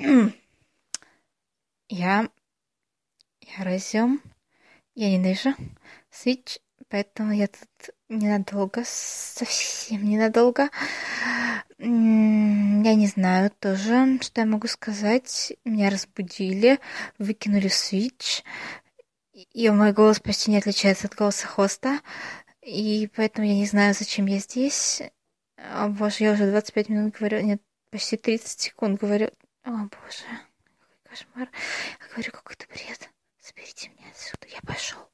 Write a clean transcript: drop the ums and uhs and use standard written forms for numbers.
Я, я разъем, я ненавижу Switch, поэтому я тут ненадолго, совсем ненадолго. Я не знаю тоже, что я могу сказать. Меня разбудили, выкинули Switch, и мой голос почти не отличается от голоса хоста, и поэтому я не знаю, зачем я здесь. О боже, я уже 25 минут говорю, нет, почти 30 секунд говорю. О боже, какой кошмар. Я говорю, какой-то бред. Заберите меня отсюда, я пошел.